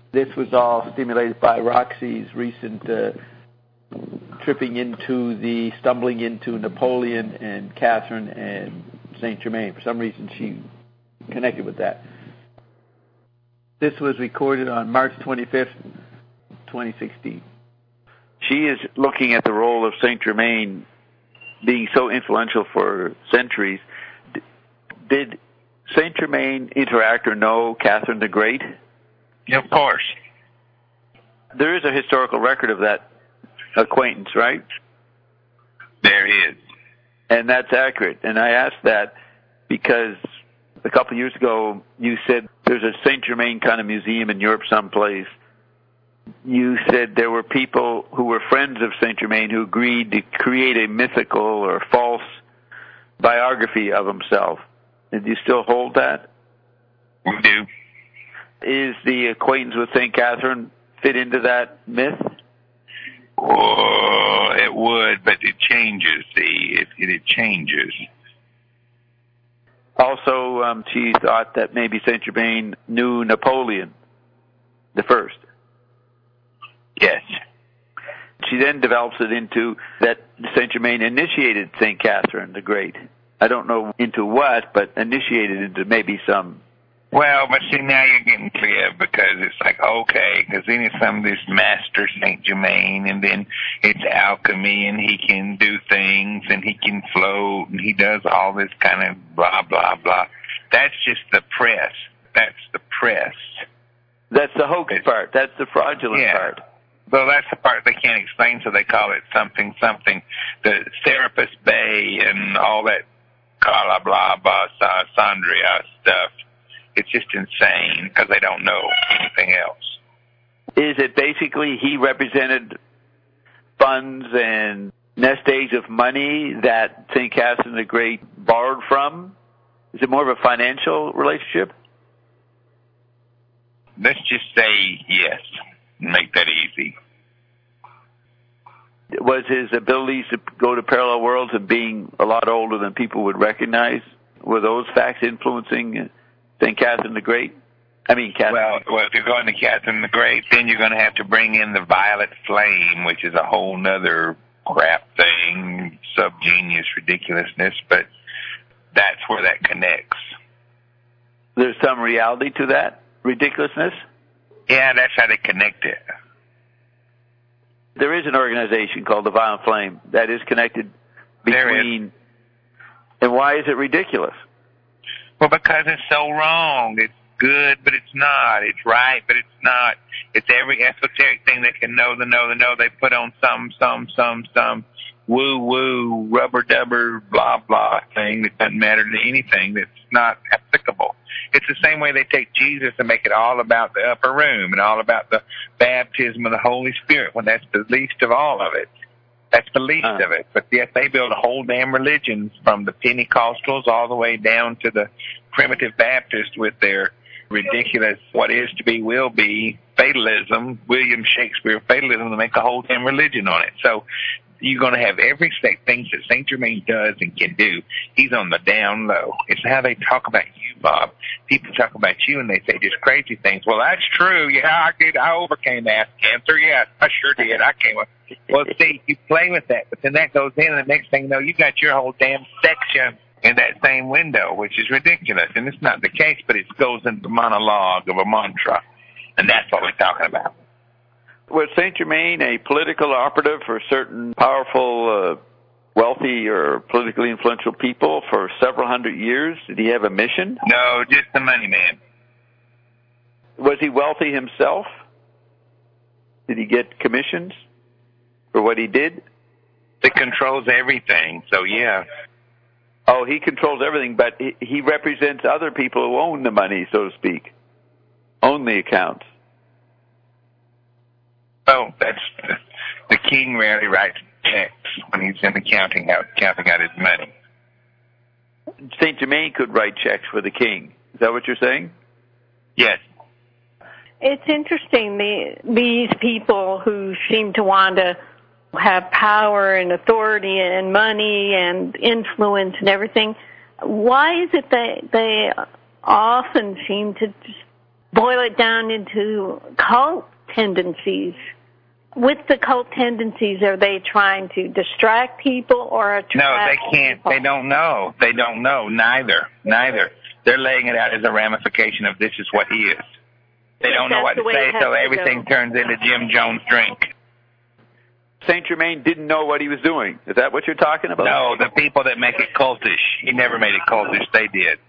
This was all stimulated by Roxy's recent stumbling into Napoleon and Catherine and Saint Germain. For some reason, she connected with that. This was recorded on March 25th, 2016. She is looking at the role of Saint Germain being so influential for centuries. Did Saint Germain interact or know Catherine the Great? Yeah, of course. There is a historical record of that acquaintance, right? There is. And that's accurate. And I asked that because a couple of years ago you said there's a Saint Germain kind of museum in Europe someplace. You said there were people who were friends of Saint Germain who agreed to create a mythical or false biography of himself. Do you still hold that? We do. Is the acquaintance with St. Catherine fit into that myth? Oh, it would, but it changes. It changes. Also, she thought that maybe Saint Germain knew Napoleon the First. Yes. She then develops it into that Saint Germain initiated Saint Catherine the Great. I don't know into what, but initiated into maybe some. Well, but see, now you're getting clear because it's like, okay, because then it's some of this master Saint Germain, and then it's alchemy, and he can do things, and he can float, and he does all this kind of blah, blah, blah. That's just the press. That's the press. That's the hoax part. That's the fraudulent part. Well, that's the part they can't explain, so they call it something. The Serapis Bay and all that blah, blah, blah, Sandria stuff. It's just insane because they don't know anything else. Is it basically he represented funds and nest eggs of money that St. Catherine the Great borrowed from? Is it more of a financial relationship? Let's just say yes. Make that easy. Was his abilities to go to parallel worlds and being a lot older than people would recognize, were those facts influencing St. Catherine the Great? Catherine. Well, if you're going to Catherine the Great, then you're going to have to bring in the violet flame, which is a whole nother crap thing, subgenius ridiculousness, but that's where that connects. There's some reality to that ridiculousness? Yeah, that's how they connect it. There is an organization called the Violet Flame that is connected between. And why is it ridiculous? Well, because it's so wrong. It's good, but it's not. It's right, but it's not. It's every esoteric thing they can know. They put on some woo-woo, rubber-dubber, blah-blah thing that doesn't matter to anything that's not applicable. It's the same way they take Jesus and make it all about the upper room and all about the baptism of the Holy Spirit when that's the least of all of it. That's the least of it. But yet they build a whole damn religion from the Pentecostals all the way down to the primitive Baptists with their ridiculous what is to be will be fatalism, William Shakespeare fatalism, to make a whole damn religion on it. So you're going to have every thing that St. Germain does and can do. He's on the down low. It's how they talk about you, Bob. People talk about you and they say just crazy things. Well, that's true. Yeah, I did. I overcame ass cancer. Yeah, I sure did. I came up. Well, see, you play with that, but then that goes in, and the next thing you know, you got your whole damn section in that same window, which is ridiculous. And it's not the case, but it goes into the monologue of a mantra, and that's what we're talking about. Was Saint Germain a political operative for certain powerful, wealthy, or politically influential people for several hundred years? Did he have a mission? No, just the money man. Was he wealthy himself? Did he get commissions for what he did? He controls everything, so yeah. Oh, he controls everything, but he represents other people who own the money, so to speak, own the accounts. Oh, that's the king rarely writes checks when he's in the counting out his money. Saint Germain could write checks for the king. Is that what you're saying? Yes. It's interesting, these people who seem to want to have power and authority and money and influence and everything. Why is it that they often seem to just boil it down into cult tendencies. With the cult tendencies, are they trying to distract people or attract No, they can't. people? They don't know. They don't know. Neither. They're laying it out as a ramification of this is what he is. They don't know what to say, so everything turns into Jim Jones drink. Saint Germain didn't know what he was doing. Is that what you're talking about? No, the people that make it cultish. He never made it cultish. They did.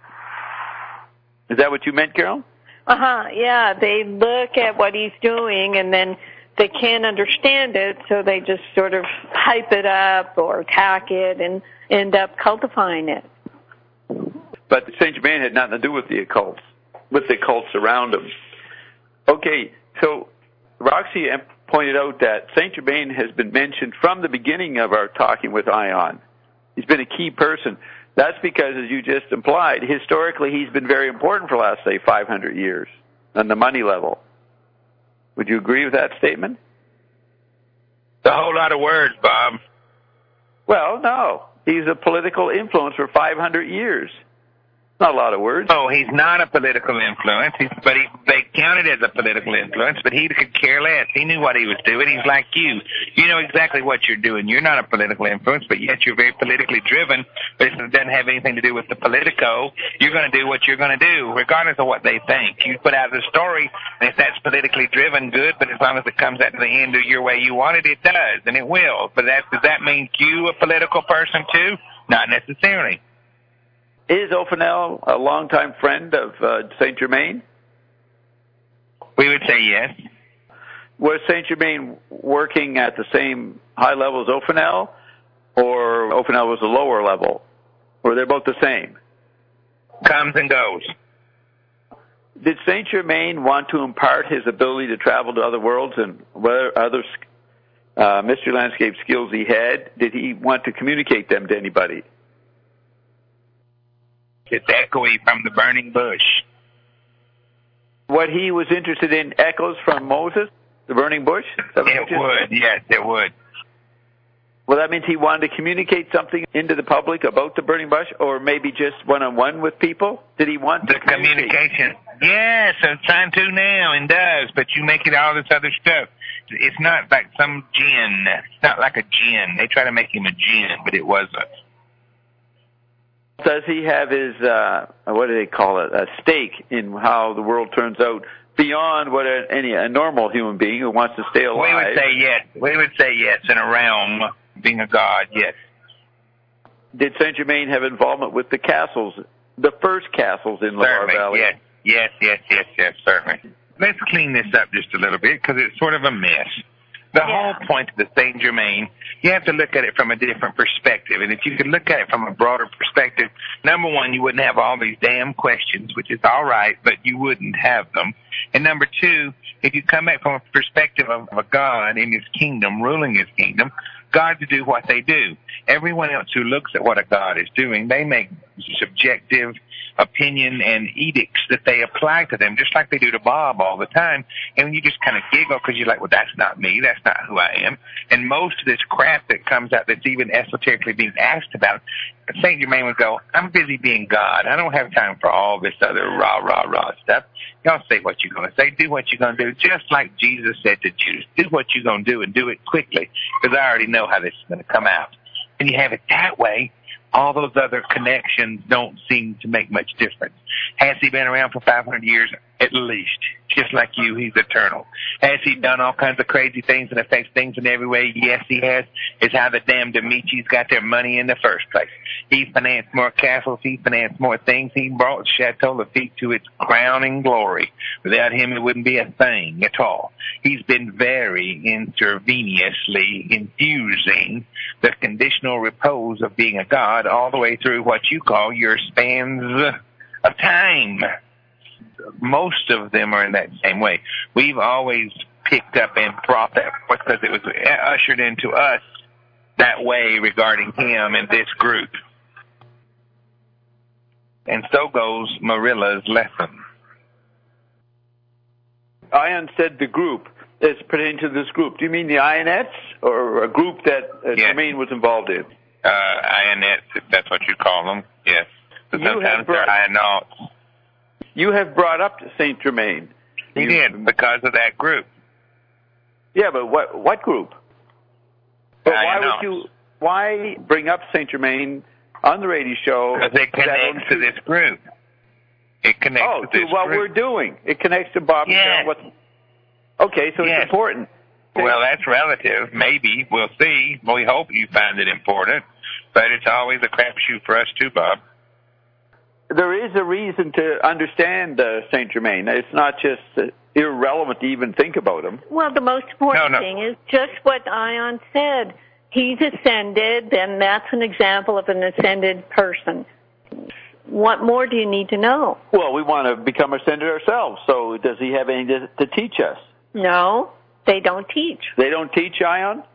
Is that what you meant, Carol? Yeah, they look at what he's doing and then they can't understand it, so they just sort of hype it up or attack it and end up cultifying it. But Saint Germain had nothing to do with the occults, with the cults around him. Okay, so Roxy pointed out that Saint Germain has been mentioned from the beginning of our talking with Ion. He's been a key person. That's because, as you just implied, historically he's been very important for the last, say, 500 years on the money level. Would you agree with that statement? It's a whole lot of words, Bob. Well, no. He's a political influence for 500 years. Not a lot of words. Oh, he's not a political influence, they counted as a political influence, but he could care less. He knew what he was doing. He's like you. You know exactly what you're doing. You're not a political influence, but yet you're very politically driven, but it doesn't have anything to do with the politico. You're going to do what you're going to do, regardless of what they think. You put out the story, and if that's politically driven, good, but as long as it comes out to the end of your way you want it, it does, and it will. But does that make you a political person, too? Not necessarily. Is Ophenel a longtime friend of Saint Germain? We would say yes. Was Saint Germain working at the same high level as Ophenel, or Ophenel was a lower level? Or they're both the same? Comes and goes. Did Saint Germain want to impart his ability to travel to other worlds and what other mystery landscape skills he had? Did he want to communicate them to anybody? It's echoey from the burning bush. What he was interested in echoes from Moses, the burning bush? It would, yes, it would. Well, that means he wanted to communicate something into the public about the burning bush, or maybe just one-on-one with people? Did he want the communication? Yes, it's trying to now and does, but you make it all this other stuff. It's not like some jinn. It's not like a jinn. They try to make him a jinn, but it wasn't. Does he have his, what do they call it, a stake in how the world turns out beyond what a normal human being who wants to stay alive? We would say yes. We would say yes, in a realm, being a god, yes. Did Saint Germain have involvement with the castles, the first castles in Loire Valley? Yes, certainly. Let's clean this up just a little bit because it's sort of a mess. The whole point of the Saint Germain, you have to look at it from a different perspective. And if you could look at it from a broader perspective, number one, you wouldn't have all these damn questions, which is all right, but you wouldn't have them. And number two, if you come back from a perspective of a God in his kingdom, ruling his kingdom, gods do what they do. Everyone else who looks at what a God is doing, they make subjective opinion and edicts that they apply to them, just like they do to Bob all the time. And you just kind of giggle because you're like, well, that's not me. That's not who I am. And most of this crap that comes out that's even esoterically being asked about, Saint Germain would go, I'm busy being God. I don't have time for all this other rah stuff. Y'all say what you're going to say. Do what you're going to do. Just like Jesus said to Judas, do what you're going to do and do it quickly because I already know how this is going to come out. And you have it that way, all those other connections don't seem to make much difference. Has he been around for 500 years? At least. Just like you, he's eternal. Has he done all kinds of crazy things and affects things in every way? Yes, he has. It's how the damn Demichis got their money in the first place. He financed more castles. He financed more things. He brought Chateau Lafitte to its crowning glory. Without him, it wouldn't be a thing at all. He's been very intravenously infusing the conditional repose of being a god all the way through what you call your spans of time. Most of them are in that same way. We've always picked up and brought that because it was ushered into us that way regarding him and this group. And so goes Marilla's lesson. Ion said the group is pertaining to this group. Do you mean the Ionettes or a group that Germain was involved in? Ionettes, if that's what you call them, yes. But sometimes they're Ionauts. You have brought up Saint Germain. He did, because of that group. Yeah, but what group? But why bring up Saint Germain on the radio show? Because it connects to this group. It connects to this what group. we're doing. It connects to Bob. Yes. Okay, so it's important. Okay. Well, that's relative. Maybe. We'll see. We hope you find it important. But it's always a crapshoot for us too, Bob. There is a reason to understand Saint Germain. It's not just irrelevant to even think about him. Well, the most important thing is just what Ion said. He's ascended, and that's an example of an ascended person. What more do you need to know? Well, we want to become ascended ourselves, so does he have anything to teach us? No, they don't teach. They don't teach, Ion?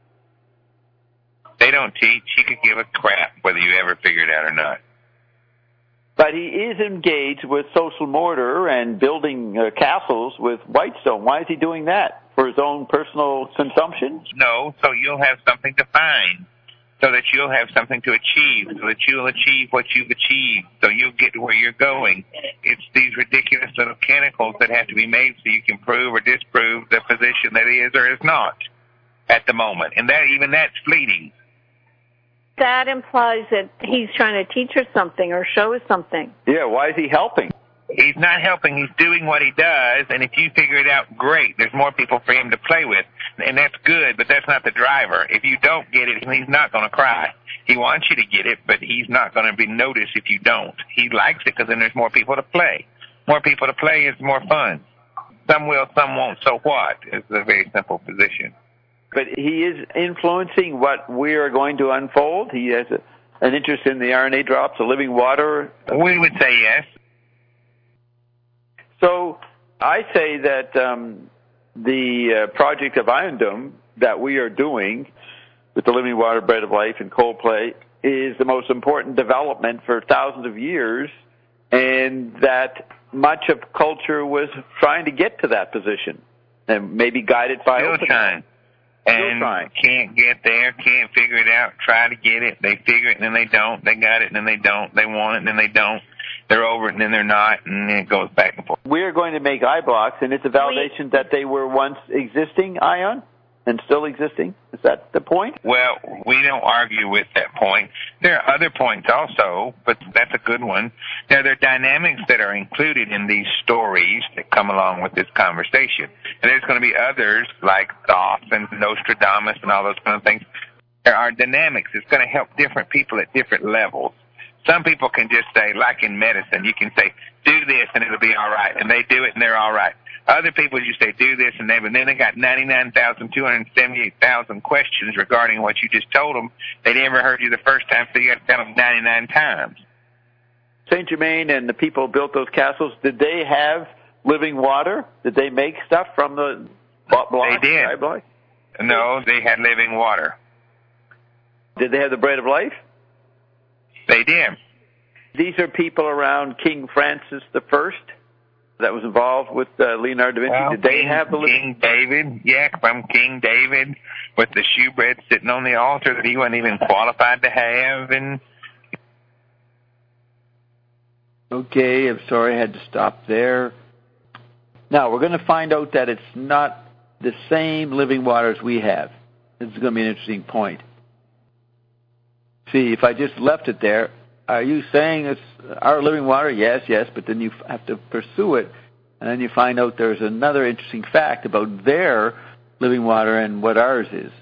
They don't teach. He could give a crap whether you ever figure it out or not. But he is engaged with social mortar and building castles with Whitestone. Why is he doing that? For his own personal consumption? No, so you'll have something to find, so that you'll have something to achieve, so that you'll achieve what you've achieved, so you'll get to where you're going. It's these ridiculous little chemicals that have to be made so you can prove or disprove the position that is or is not at the moment. And that's fleeting. That implies that he's trying to teach us something or show us something. Yeah, why is he helping? He's not helping. He's doing what he does, and if you figure it out, great. There's more people for him to play with, and that's good, but that's not the driver. If you don't get it, he's not going to cry. He wants you to get it, but he's not going to be noticed if you don't. He likes it because then there's more people to play. More people to play is more fun. Some will, some won't, so what? It's a very simple position. But he is influencing what we are going to unfold. He has an interest in the RNA drops, the living water. We would say yes. So I say that the project of Iondom that we are doing with the living water, bread of life, and Coldplay is the most important development for thousands of years, and that much of culture was trying to get to that position and maybe guided by Still trying. And can't get there, can't figure it out, try to get it. They figure it and then they don't. They got it and then they don't. They want it and then they don't. They're over it and then they're not, and then it goes back and forth. We're going to make eye blocks, and it's a validation that they were once existing, Ion, and still existing. Is that the point? Well, we don't argue with that point. There are other points also, but that's a good one. Now, there are dynamics that are included in these stories that come along with this conversation. And there's going to be others like Thoth and Nostradamus and all those kind of things. There are dynamics. It's going to help different people at different levels. Some people can just say, like in medicine, you can say, do this and it'll be all right. And they do it and they're all right. Other people just say, do this and then they got 99,278,000 questions regarding what you just told them. They never heard you the first time, so you got to tell them 99 times. Saint Germain and the people who built those castles, did they have living water? Did they make stuff from the block? They did. No, they had living water. Did they have the bread of life? They did. These are people around King Francis I that was involved with Leonardo da Vinci. Well, did they have the King David? Yeah, from King David with the shewbread sitting on the altar that he wasn't even qualified to have. And okay, I'm sorry I had to stop there. Now, we're going to find out that it's not the same living water as we have. This is going to be an interesting point. See, if I just left it there, are you saying it's our living water? Yes, but then you have to pursue it, and then you find out there's another interesting fact about their living water and what ours is.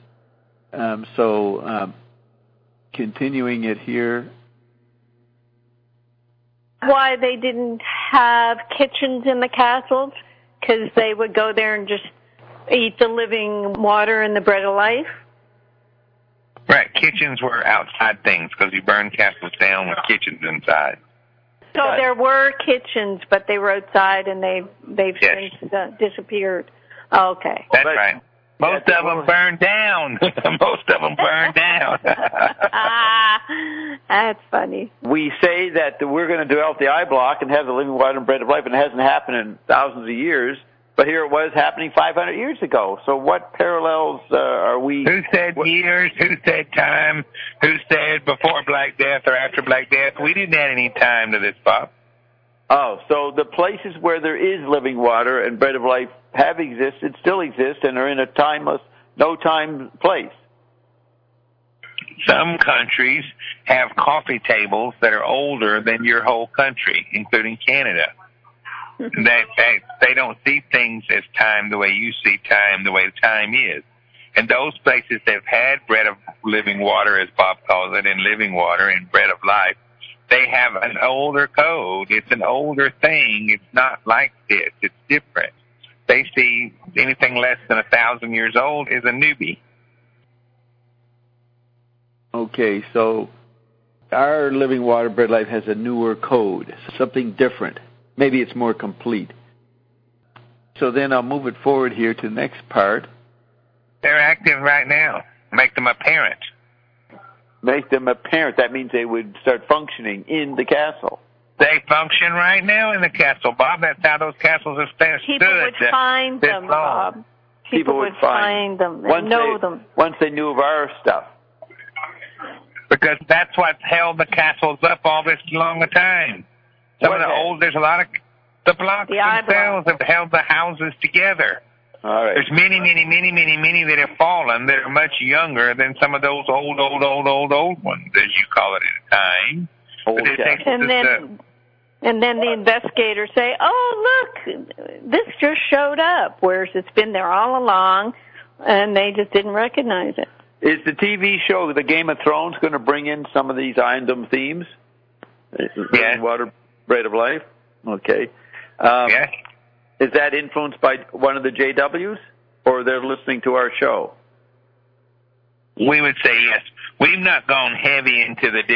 Continuing it here. Why they didn't have kitchens in the castles? Because they would go there and just eat the living water and the bread of life? Right, kitchens were outside things because you burn castles down with kitchens inside. So there were kitchens, but they were outside and they've since disappeared. Okay. That's right. Most of them burned down. Most of them burned down. That's funny. We say that we're going to develop the eye block and have the living water and bread of life, and it hasn't happened in thousands of years. But here it was happening 500 years ago. So what parallels are we... Who said years? Who said time? Who said before Black Death or after Black Death? We didn't add any time to this, Bob. Oh, so the places where there is living water and bread of life have existed, still exist, and are in a timeless, no-time place. Some countries have coffee tables that are older than your whole country, including Canada. They don't see things as time the way you see time, the way time is. And those places that have had bread of living water, as Bob calls it, and living water and bread of life, they have an older code. It's an older thing. It's not like this. It's different. They see anything less than 1,000 years old is a newbie. Okay, so our living water, bread of life has a newer code, something different. Maybe it's more complete. So then I'll move it forward here to the next part. They're active right now. Make them apparent. Make them apparent. That means they would start functioning in the castle. They function right now in the castle, Bob. That's how those castles have stood. People would find them, Bob. People would find them and know them. Once they knew of our stuff. Because that's what's held the castles up all this long a time. There's a lot of, the blocks themselves have held the houses together. All right. There's many that have fallen that are much younger than some of those old ones, as you call it at the time. And then the investigators say, oh, look, this just showed up, whereas it's been there all along, and they just didn't recognize it. Is the TV show, The Game of Thrones, going to bring in some of these Iron Dome themes? Yes. Water, bread of life? Okay. Yes. Is that influenced by one of the JWs, or they're listening to our show? We would say yes. We've not gone heavy into the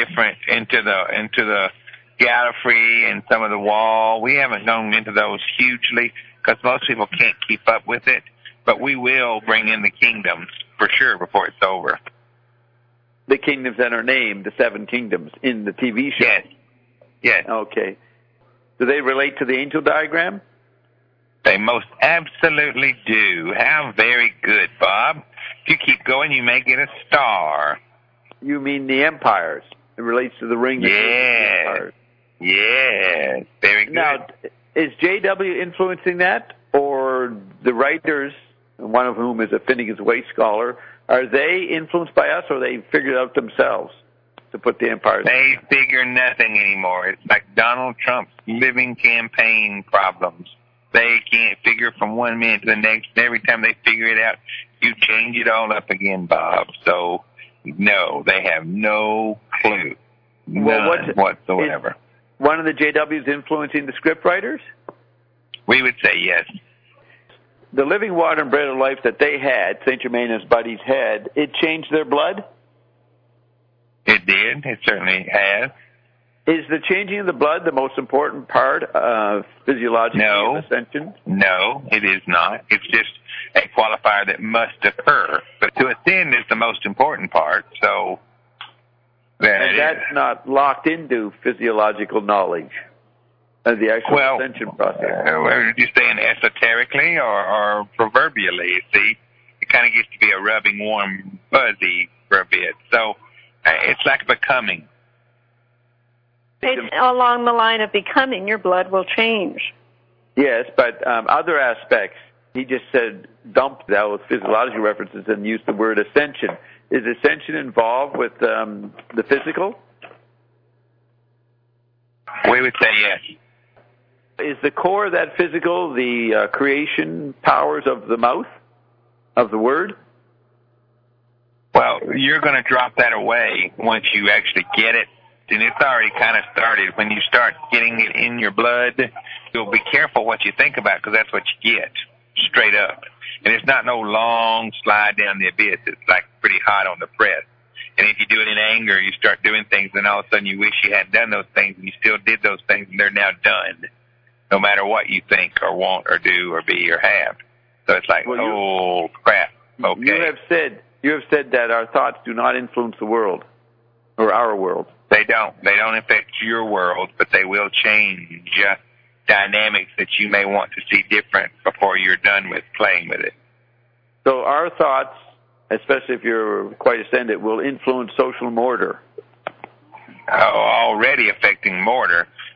Gallifrey and some of the Wall. We haven't gone into those hugely because most people can't keep up with it. But we will bring in the kingdoms for sure before it's over. The kingdoms that are named, the 7 kingdoms, in the TV show? Yes. Yes. Okay. Do they relate to the angel diagram? They most absolutely do. How very good, Bob. If you keep going, you may get a star. You mean the empires? It relates to the ring. Yes. Yes. Very good. Now, is JW influencing that, or the writers, one of whom is a Finnegan's Wake scholar, are they influenced by us, or they figured it out themselves to put the empires? They figure nothing anymore. It's like Donald Trump's living campaign problems. They can't figure from one minute to the next. Every time they figure it out, you change it all up again, Bob. So, no, they have no clue. None whatsoever. One of the JWs influencing the script writers? We would say yes. The living water and bread of life that they had, St. Germain and his buddies had, it changed their blood? It did. It certainly has. Is the changing of the blood the most important part of physiological ascension? No, it is not. It's just a qualifier that must occur. But to ascend is the most important part, so... And that's not locked into physiological knowledge of the actual ascension process. Are you saying esoterically or proverbially? See, it kind of gets to be a rubbing warm fuzzy for a bit. So it's like becoming. It's along the line of becoming, your blood will change. Yes, but other aspects, he just said dump those physiological references and used the word ascension. Is ascension involved with the physical? We would say yes. Is the core of that physical the creation powers of the mouth, of the word? Well, you're going to drop that away once you actually get it. And it's already kind of started. When you start getting it in your blood, you'll be careful what you think about because that's what you get, straight up. And it's not no long slide down the abyss. It's like pretty hot on the press. And if you do it in anger, you start doing things, and all of a sudden you wish you hadn't done those things, and you still did those things, and they're now done, no matter what you think or want or do or be or have. So it's like, crap. Okay. You have said that our thoughts do not influence the world or our world. They don't. They don't affect your world, but they will change dynamics that you may want to see different before you're done with playing with it. So our thoughts, especially if you're quite ascended, will influence social mortar. Already affecting mortar,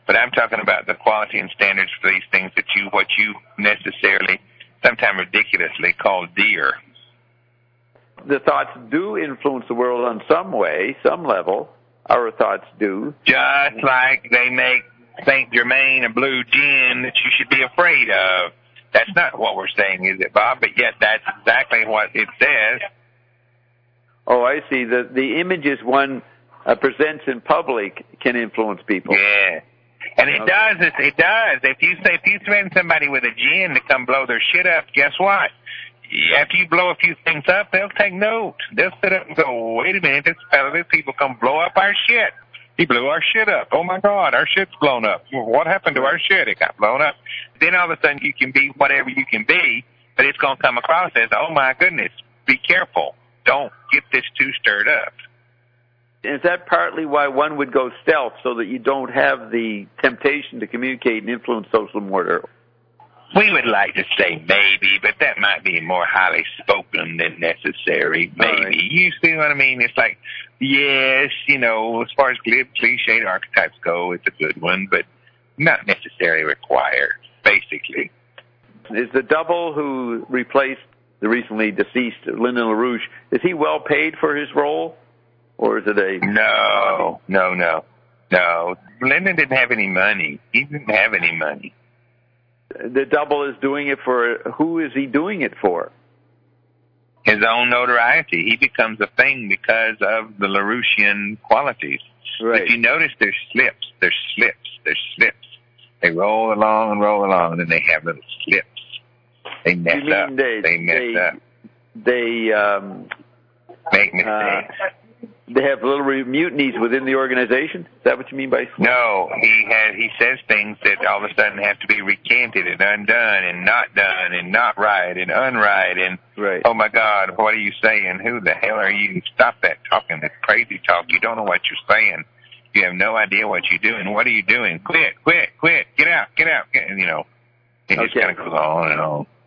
But I'm talking about the quality and standards for these things what you necessarily, sometimes ridiculously, call dear. The thoughts do influence the world on some way, some level. Our thoughts do. Just like they make Saint Germain a blue gin that you should be afraid of. That's not what we're saying, is it, Bob? But yet that's exactly what it says. Oh, I see. The images one presents in public can influence people. Yeah. And it does. It does. If you threaten somebody with a gin to come blow their shit up, guess what? After you blow a few things up, they'll take note. They'll sit up and go, wait a minute, these people come blow up our shit. He blew our shit up. Oh, my God, our shit's blown up. What happened to our shit? It got blown up. Then all of a sudden you can be whatever you can be, but it's going to come across as, oh, my goodness, be careful. Don't get this too stirred up. Is that partly why one would go stealth, so that you don't have the temptation to communicate and influence social order? We would like to say maybe, but that might be more highly spoken than necessary. Maybe. Right. You see what I mean? It's like, yes, as far as glib, cliched archetypes go, it's a good one, but not necessarily required, basically. Is the double who replaced the recently deceased Lyndon LaRouche, is he well paid for his role? Or is it a... No. Lyndon didn't have any money. He didn't have any money. The double is doing it for... Who is he doing it for? His own notoriety. He becomes a thing because of the LaRouchian qualities. Right. If you notice, there's slips. They roll along, and they have little slips. They mess up. They mess up. They make mistakes. They have little mutinies within the organization? Is that what you mean by slip? No, he says things that all of a sudden have to be recanted and undone and not done and not right and unright and, right. Oh my God, what are you saying? Who the hell are you? Stop that talking, that crazy talk. You don't know what you're saying. You have no idea what you're doing. What are you doing? Quit. Get out. And, it just kind of goes on and on.